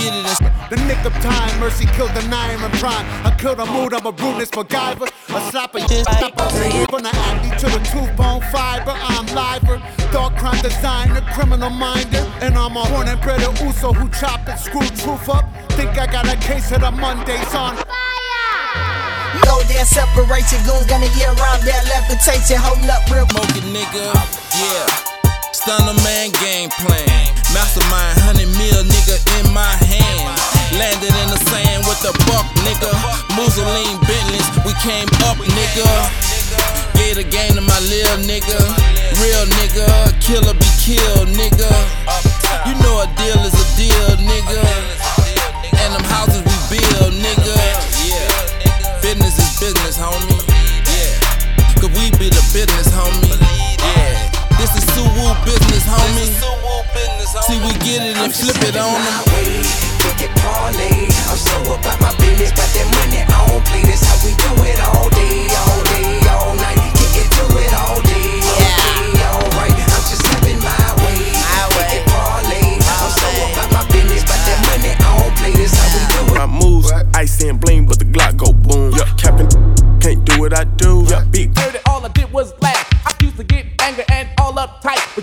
get it. The nick of time, mercy killed the nine in prime. I killed a mood, I'm a rudeness MacGyver. A slapper, from the acne to the tooth bone fiber. I'm liver, dark crime designer, criminal minder. And I'm a born and bred Uso who chop and screw truth up. Think I got a case of the Mondays on fire. No damn separation, goons gonna get around there, levitation, hold up real. Smoking nigga, yeah. Stunner man game plan. Mastermind 100 mil nigga in my hand. Landed in the sand with the buck nigga. Mussolini Bentleys, we came up nigga. Gave the game to my lil nigga. Real nigga, killer be killed nigga. You know a deal is a deal nigga. And them houses we build nigga. Yeah. Business is business homie. Yeah. Cause we be the business homie. Yeah. This is Suwoo business homie. See we get it and flip it on them. Get parlay. I'm so about my business, but that money I don't play. This how we do it all day, all night. Get to it all day, alright. I'm just having my way. Get parlay. I'm so about my business, but that money I don't play. This how we do it. My moves, ice and bling, but the Glock go boom. Capping, can't do what I do. Big All I did was laugh. I used to get angry and all uptight.